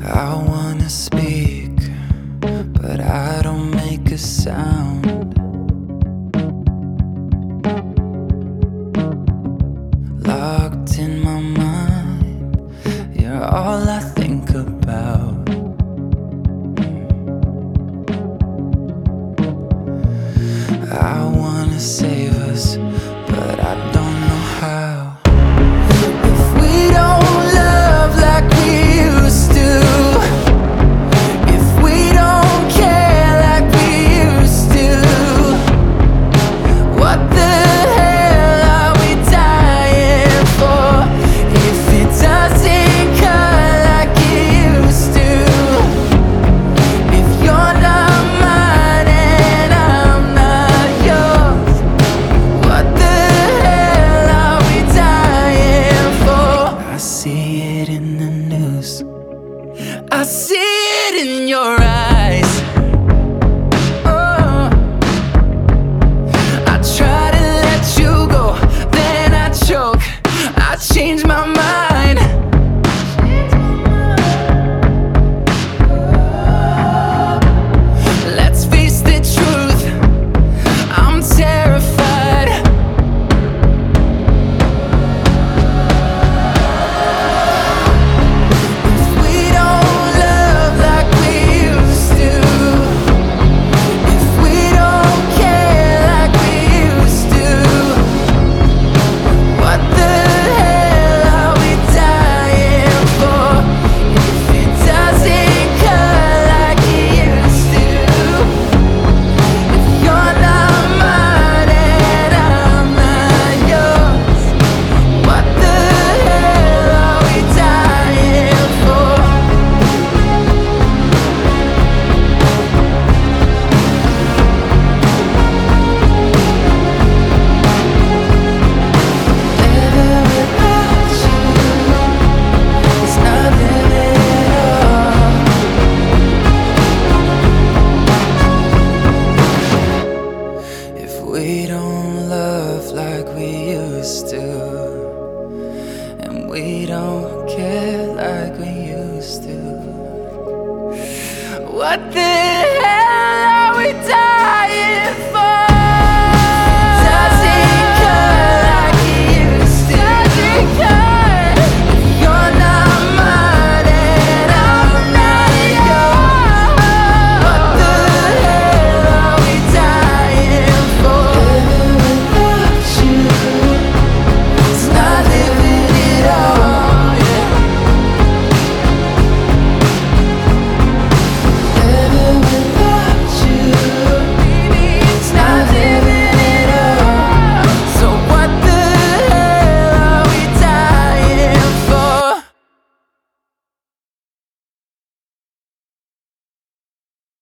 I wanna speak, but I don't make a sound. Locked in my mind, you're all I think about. I wanna save us, but I don't know how. If we don't love like we used to, if we don't care like we used to, what the hell are we dying for? If it doesn't cut like it used to, if you're not mine and I'm not yours, what the hell are we dying for? I see it in the news, I see it in your eyes. Oh, I try to let you go, then I choke, I change my mind. Let's face the truth, I'm terrified. If we don't love like we used to, if we don't care like we used to, what the hell are we dying for? If it doesn't cut like it used to, if you're not mine and I'm not yours, what the hell are we dying for? Living without you is not living at all. If we don't love like we used to, and we don't care like we used to, what the